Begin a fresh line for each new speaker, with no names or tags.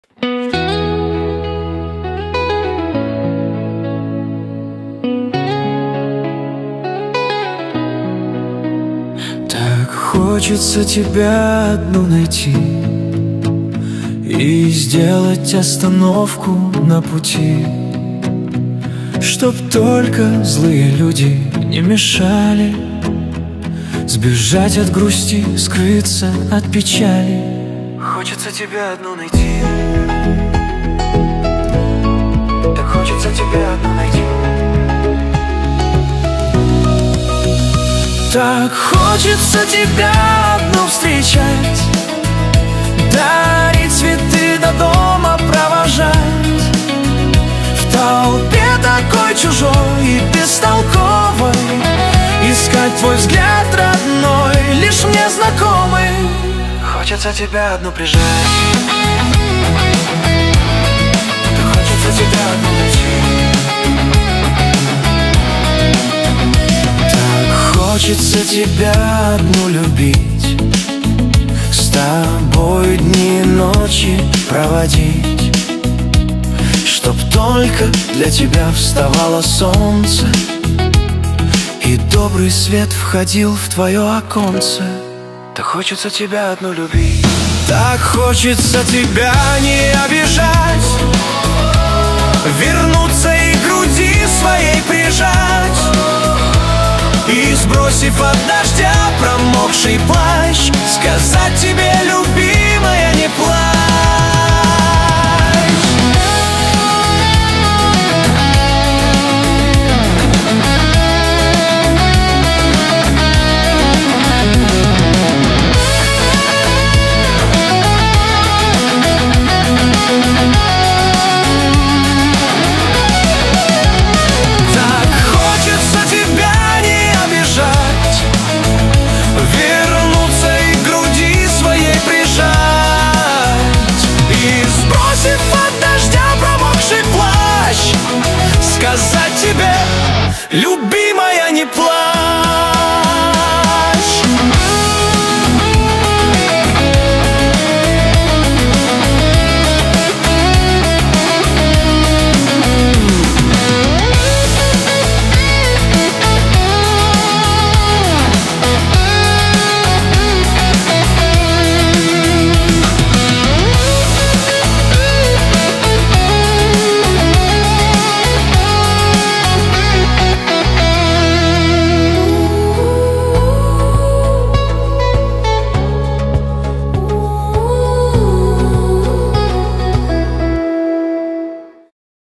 Так хочется тебя одну найти и сделать остановку на пути, чтоб только злые люди не мешали сбежать от грусти, скрыться от печали. Хочется тебя одну найти, так хочется тебя одну найти. Так хочется тебя одну встречать, дарить цветы до дома провожать. В толпе такой чужой и бестолковой искать твой взгляд родной, лишь мне знакомый. Хочется тебя одну прижать, так хочется тебя одну найти. Так хочется тебя одну любить, с тобой дни и ночи проводить, чтоб только для тебя вставало солнце и добрый свет входил в твое оконце. Так хочется тебя одну любить, так хочется тебя не обижать, вернуться и к груди своей прижать, и, сбросив от дождя промокший плащ, сказать тебе, любимая, не плачь. Сказать тебе, люби.